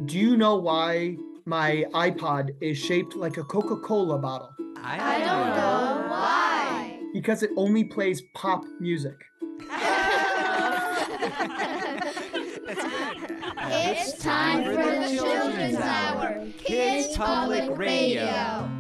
Do you know why my iPod is shaped like a Coca-Cola bottle? I don't know. Why? Because it only plays pop music. It's time for the Children's Hour, Kids Public Radio.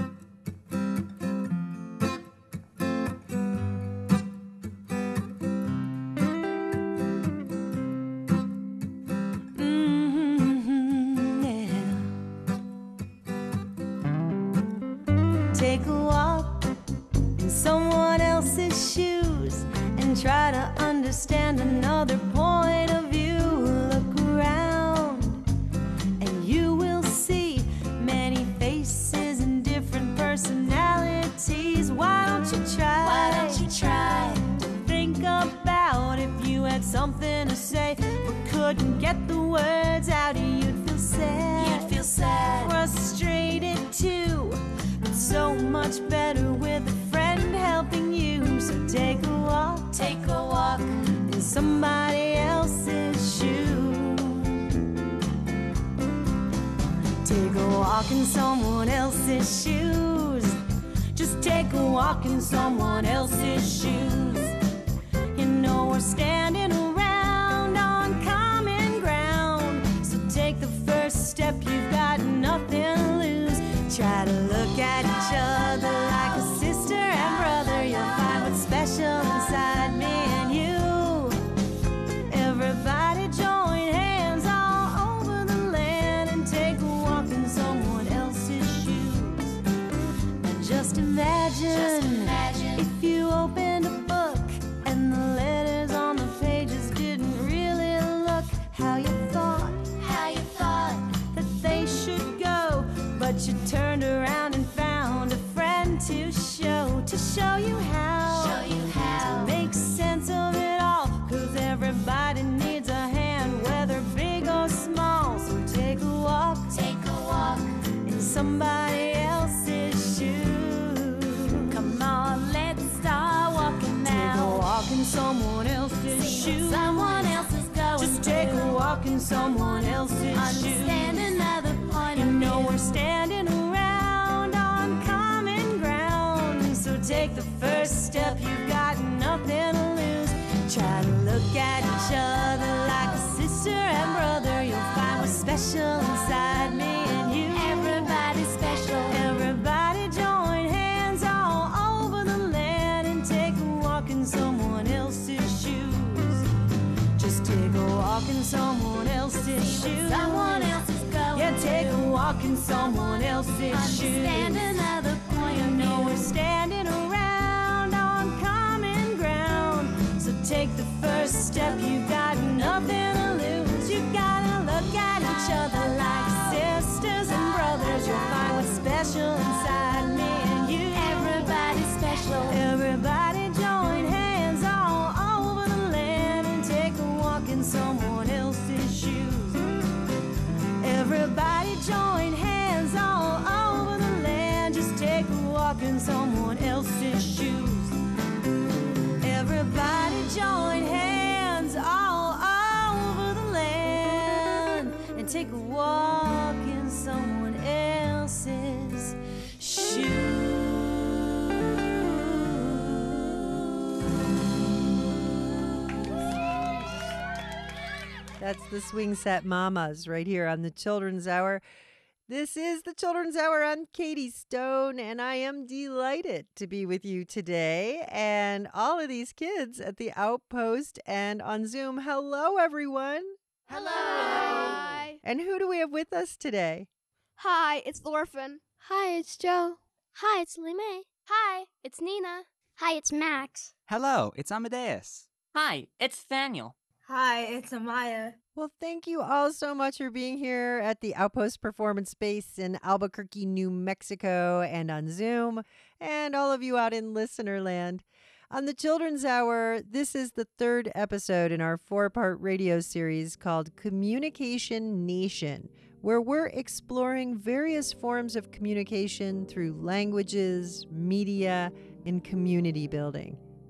Take a walk in someone else's shoes and try to understand another point of view. Look around and you will see many faces and different personalities. Why don't you try to think about if you had something to say but couldn't get the words out? You'd feel sad, frustrated too. So much better with a friend helping you. So take a walk in somebody else's shoes. Take a walk in someone else's shoes. Just take a walk in someone else's shoes. You know we're standing around on common ground. So take the first step, you've got nothing to lose. Try to look at each other like a sister and brother. You'll find what's special inside me and you. Everybody join hands all over the land and take a walk in someone else's shoes. And just imagine if you opened a book and the letters on the pages didn't really look how you thought that they should go. But you turned around and found a friend to show you how to make sense of it all. 'Cause everybody needs a hand, whether big or small. So take a walk in somebody else's shoes. Come on, let's start walking now. Take a walk in someone else's shoes. Someone else is going. Just take a walk in someone else's shoes. Understand another point. You know we're standing around on common ground. So take the first step, you've got nothing to lose. Try to look at each other like a sister and brother. You'll find what's special inside me and you. Everybody's special. Everybody join hands all over the land and take a walk in someone else's shoes. Just take a walk in someone else's shoes. Someone else is going. Yeah, take a walk in someone else's shoes. Understand another point. You know we're standing around on common ground. So take the first step, you've got nothing to lose. You gotta look at each other like sisters and brothers. You'll find what's special inside me and you. Everybody's special. Everybody join hands all over the land and take a walk in someone else's shoes. Everybody join hands all over the land. Just take a walk in someone else's shoes. Everybody join hands all over the land and take a walk in someone else's shoes. That's the Swing Set Mamas right here on the Children's Hour. This is the Children's Hour. I'm Katie Stone, and I am delighted to be with you today and all of these kids at the Outpost and on Zoom. Hello, everyone. Hello. Hi. And who do we have with us today? Hi, it's the orphan. Hi, it's Joe. Hi, it's Limei. Hi, it's Nina. Hi, it's Max. Hello, it's Amadeus. Hi, it's Daniel. Hi, it's Amaya. Well, thank you all so much for being here at the Outpost Performance Space in Albuquerque, New Mexico, and on Zoom, and all of you out in listener land. On the Children's Hour, this is the third episode in our 4-part radio series called Communication Nation, where we're exploring various forms of communication through languages, media, and community building.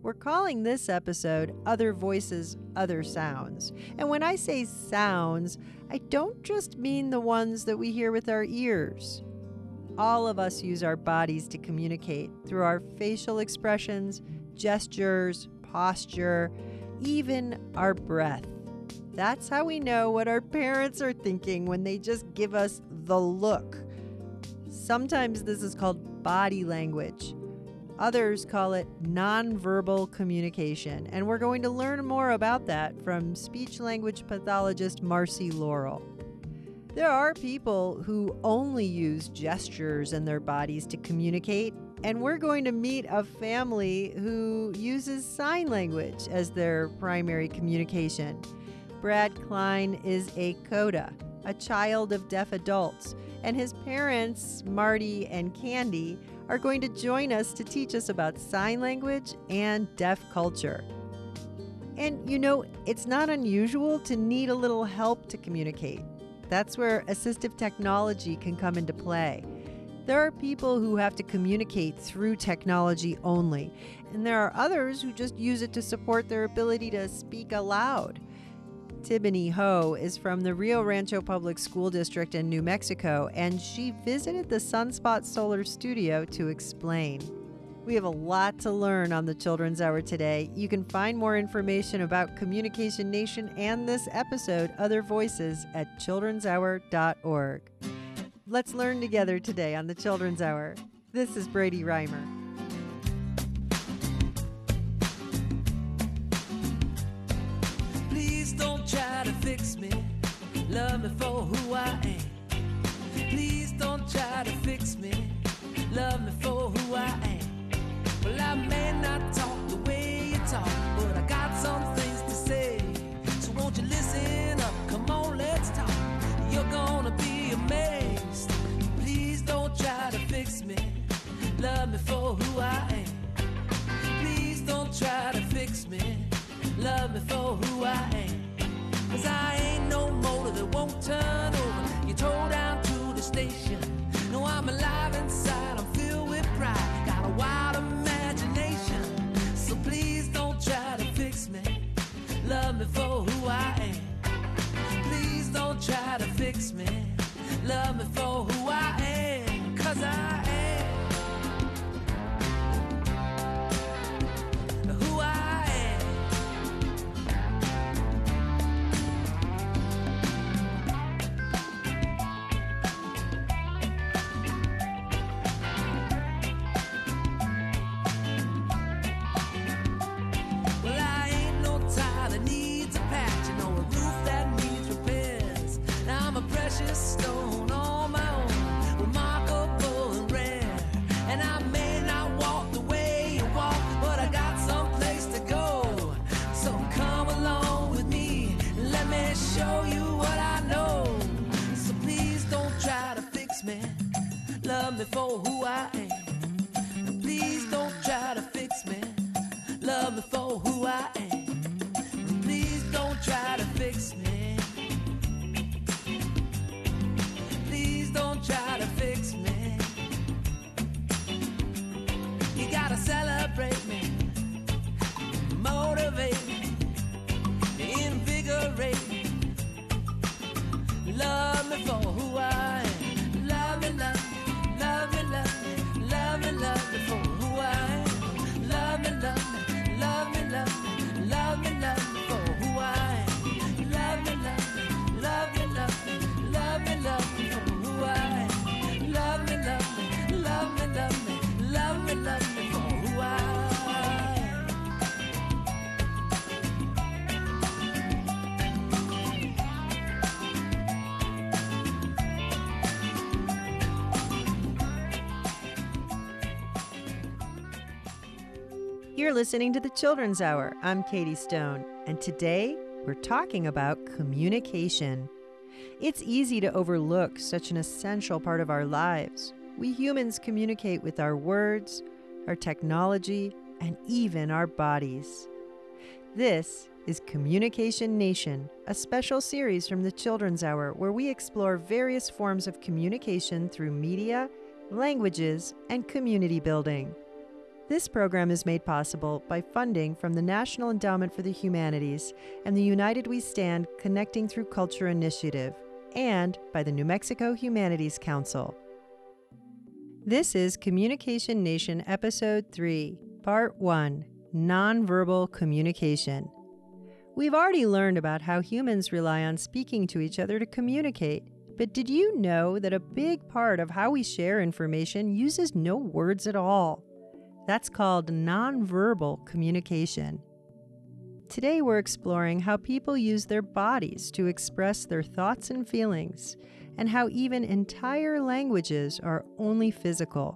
We're calling this episode Other Voices, Other Sounds. And when I say sounds, I don't just mean the ones that we hear with our ears. All of us use our bodies to communicate through our facial expressions, gestures, posture, even our breath. That's how we know what our parents are thinking when they just give us the look. Sometimes this is called body language. Others call it nonverbal communication, and we're going to learn more about that from speech-language pathologist Marcy Laurel. There are people who only use gestures in their bodies to communicate, and we're going to meet a family who uses sign language as their primary communication. Brad Klein is a CODA, a child of deaf adults, and his parents, Marty and Candy, are going to join us to teach us about sign language and deaf culture. And you know, it's not unusual to need a little help to communicate. That's where assistive technology can come into play. There are people who have to communicate through technology only, and there are others who just use it to support their ability to speak aloud. Tibony Ho is from the Rio Rancho Public School District in New Mexico, and she visited the Sunspot Solar Studio to explain. We have a lot to learn on the Children's Hour today. You can find more information about Communication Nation and this episode, Other Voices, at childrenshour.org. Let's learn together today on the Children's Hour. This is Brady Reimer. Please don't try to fix me. Love me for who I am. Please don't try to fix me. Love me for who I am. Well, I may not talk the way you talk, but I got some things to say. So won't you listen up? Come on, let's talk. You're gonna be amazed. Please don't try to fix me. Love me for who I am. Please don't try to fix me. Love me for who I am. 'Cause I ain't no motor that won't turn over. You tore down to the station. No, I'm alive inside, I'm filled with pride. Got a wild imagination. So please don't try to fix me. Love me for who I am. Please don't try to fix me. Love me for who I am. 'Cause I am who I am. Well, I ain't no tie that needs a patch, you know, a roof that needs repairs. Now I'm a precious stone on my own, remarkable and rare. And I may not walk the way you walk, but I got some place to go. So come along with me, and let me show you what I know. So please don't try to fix me. Love me for who I am. And please don't try to fix me. Love me for who I am. And please don't try to fix me. Please don't try to fix me. You gotta celebrate me, motivate me, invigorate me. Love me for who I am. Love me, love me, love me, love me, love me, love me for who I am. Love me, love me, love me, love me, love me, love me for who I am. Love me, love me, love me, love me, love me, love me for who I am. Love me, love me, love me, love me, love me, love me for who I am. You're listening to the Children's Hour. I'm Katie Stone, and today we're talking about communication. It's easy to overlook such an essential part of our lives. We humans communicate with our words, our technology, and even our bodies. This is Communication Nation, a special series from the Children's Hour where we explore various forms of communication through media, languages, and community building. This program is made possible by funding from the National Endowment for the Humanities and the United We Stand Connecting Through Culture initiative, and by the New Mexico Humanities Council. This is Communication Nation Episode 3, Part 1, Nonverbal Communication. We've already learned about how humans rely on speaking to each other to communicate, but did you know that a big part of how we share information uses no words at all? That's called nonverbal communication. Today we're exploring how people use their bodies to express their thoughts and feelings, and how even entire languages are only physical.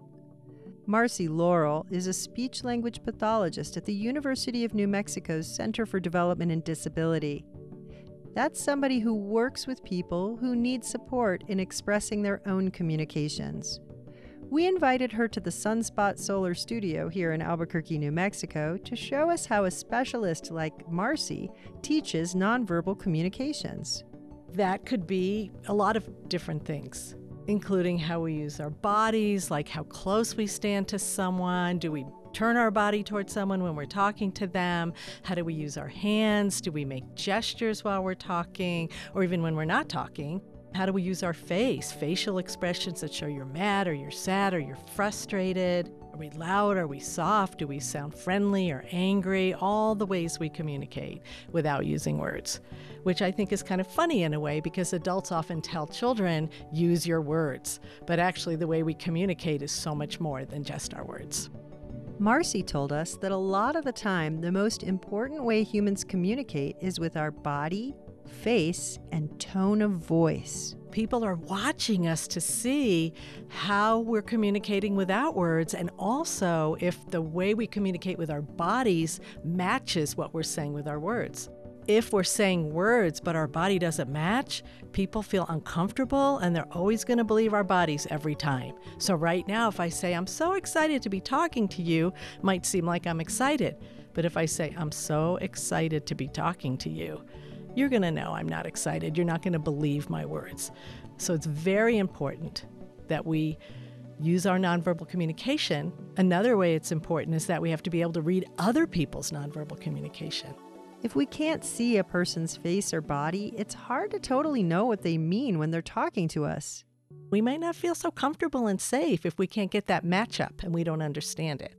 Marcy Laurel is a speech-language pathologist at the University of New Mexico's Center for Development and Disability. That's somebody who works with people who need support in expressing their own communications. We invited her to the Sunspot Solar Studio here in Albuquerque, New Mexico, to show us how a specialist like Marcy teaches nonverbal communications. That could be a lot of different things, including how we use our bodies, like how close we stand to someone. Do we turn our body towards someone when we're talking to them? How do we use our hands? Do we make gestures while we're talking, or even when we're not talking? How do we use our face, facial expressions that show you're mad or you're sad or you're frustrated? Are we loud? Are we soft? Do we sound friendly or angry? All the ways we communicate without using words, which I think is kind of funny in a way because adults often tell children, use your words. But actually the way we communicate is so much more than just our words. Marcy told us that a lot of the time, the most important way humans communicate is with our body, face, and tone of voice. People are watching us to see how we're communicating without words, and also if the way we communicate with our bodies matches what we're saying with our words. If we're saying words but our body doesn't match, people feel uncomfortable and they're always going to believe our bodies every time. So right now, if I say, I'm so excited to be talking to you, it might seem like I'm excited. But if I say, I'm so excited to be talking to you, you're going to know I'm not excited. You're not going to believe my words. So it's very important that we use our nonverbal communication. Another way it's important is that we have to be able to read other people's nonverbal communication. If we can't see a person's face or body, it's hard to totally know what they mean when they're talking to us. We might not feel so comfortable and safe if we can't get that matchup and we don't understand it.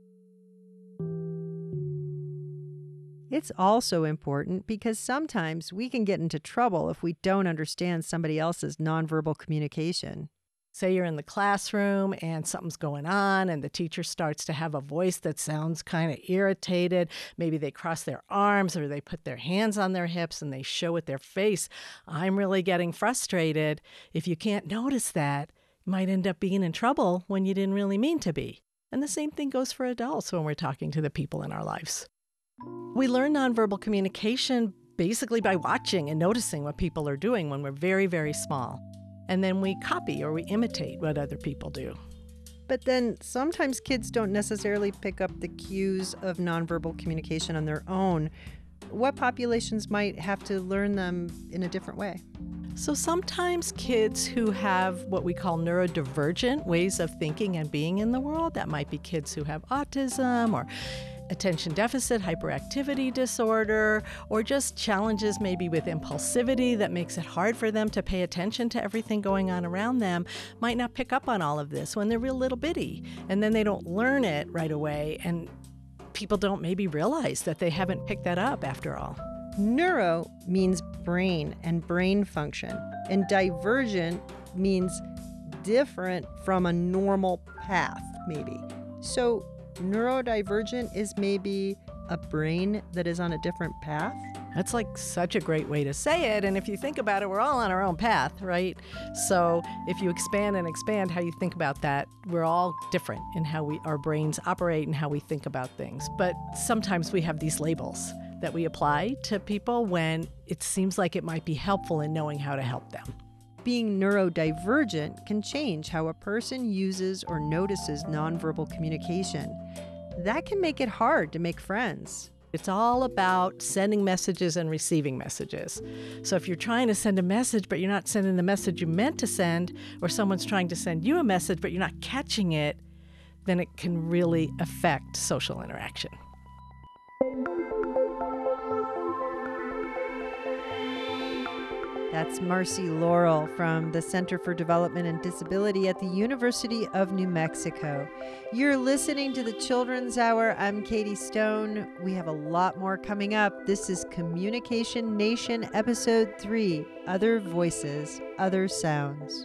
It's also important because sometimes we can get into trouble if we don't understand somebody else's nonverbal communication. Say you're in the classroom and something's going on and the teacher starts to have a voice that sounds kind of irritated. Maybe they cross their arms or they put their hands on their hips and they show with their face, I'm really getting frustrated. If you can't notice that, you might end up being in trouble when you didn't really mean to be. And the same thing goes for adults when we're talking to the people in our lives. We learn nonverbal communication basically by watching and noticing what people are doing when we're very, very small. And then we copy or we imitate what other people do. But then sometimes kids don't necessarily pick up the cues of nonverbal communication on their own. What populations might have to learn them in a different way? So sometimes kids who have what we call neurodivergent ways of thinking and being in the world, that might be kids who have autism or attention deficit hyperactivity disorder, or just challenges maybe with impulsivity that makes it hard for them to pay attention to everything going on around them, might not pick up on all of this when they're real little bitty. And then they don't learn it right away, and people don't maybe realize that they haven't picked that up after all. Neuro means brain and brain function, and divergent means different from a normal path, maybe. So neurodivergent is maybe a brain that is on a different path? That's like such a great way to say it. And if you think about it, we're all on our own path, right? So if you expand and expand how you think about that, we're all different in how our brains operate and how we think about things. But sometimes we have these labels that we apply to people when it seems like it might be helpful in knowing how to help them. Being neurodivergent can change how a person uses or notices nonverbal communication. That can make it hard to make friends. It's all about sending messages and receiving messages. So if you're trying to send a message, but you're not sending the message you meant to send, or someone's trying to send you a message, but you're not catching it, then it can really affect social interaction. That's Marcy Laurel from the Center for Development and Disability at the University of New Mexico. You're listening to the Children's Hour. I'm Katie Stone. We have a lot more coming up. This is Communication Nation, Episode 3, Other Voices, Other Sounds.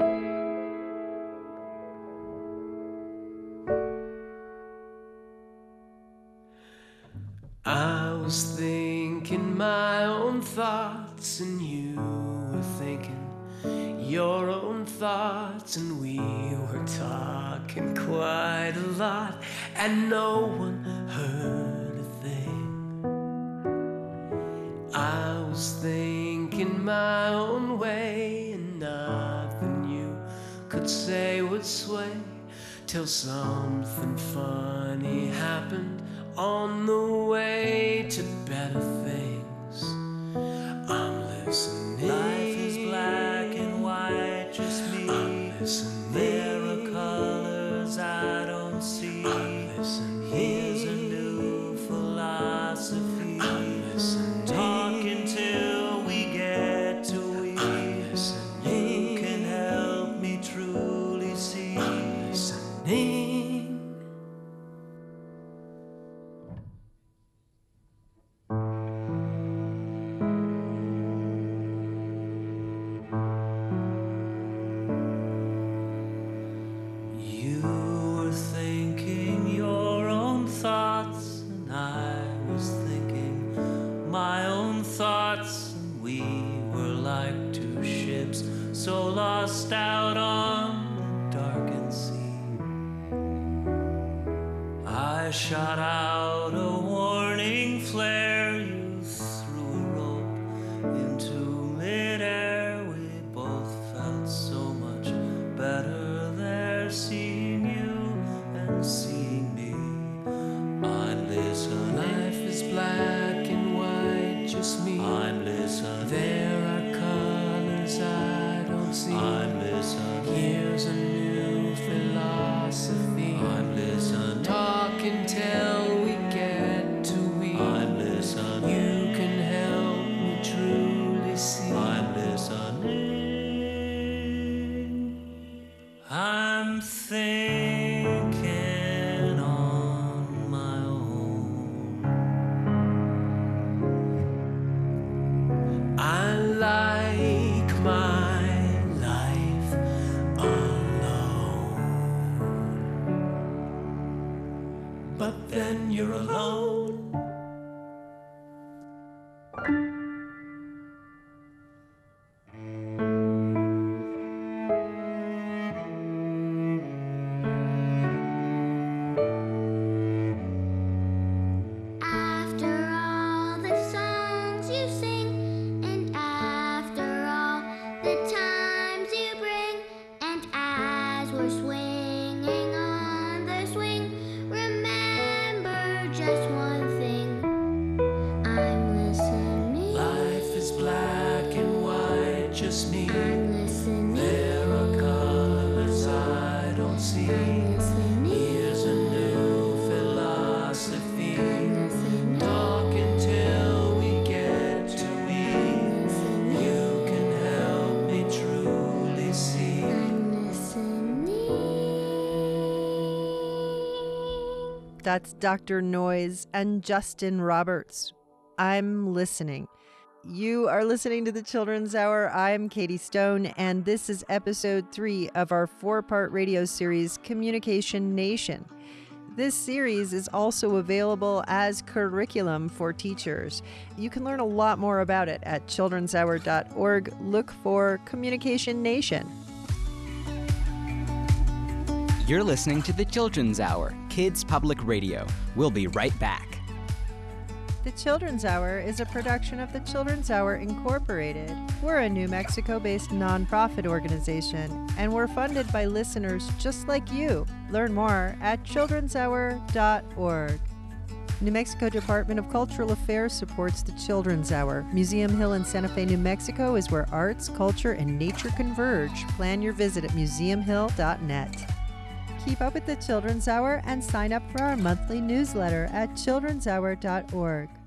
I was thinking my own thoughts, and you were thinking your own thoughts, and we were talking quite a lot, and no one heard a thing. I was thinking my own way, and nothing you could say would sway, till something funny happened on the way to better things. I'm listening. Life is black and white, just me. I'm listening. There are colors I don't see. I'm listening. Here's a new philosophy. I'm listening. Talking till we get to we. I'm listening. You can help me truly see. I'm listening. So lost out on the darkened sea, I shot out a warning flare. You threw a rope into midair. We both felt so much better there, seeing you and seeing me. I'm listening. Life is black and white, just me. I'm listening. There are colors I don't see. I'm listening. Here's a new philosophy. I'm listening. Talking till we get to we. I'm listening. You can help me truly see. I'm listening. I'm thinking on my own. I like my life alone, but then you're alone. After all the songs you sing, and after all the times you bring, and as we're swinging on the swing, remember just one thing. I'm listening. Life is black and white, just me. I'm listening. There are colors I don't see. I'm listening. Here's a new philosophy. I'm listening. Talking till we get to we. You can help me truly see. I'm listening. That's Dr. Noise and Justin Roberts. I'm listening. You are listening to the Children's Hour. I'm Katie Stone, and this is episode 3 of our 4-part radio series, Communication Nation. This series is also available as curriculum for teachers. You can learn a lot more about it at childrenshour.org. Look for Communication Nation. You're listening to the Children's Hour, Kids Public Radio. We'll be right back. The Children's Hour is a production of the Children's Hour Incorporated. We're a New Mexico-based nonprofit organization, and we're funded by listeners just like you. Learn more at childrenshour.org. New Mexico Department of Cultural Affairs supports the Children's Hour. Museum Hill in Santa Fe, New Mexico is where arts, culture, and nature converge. Plan your visit at museumhill.net. keep up with the Children's Hour and sign up for our monthly newsletter at childrenshour.org.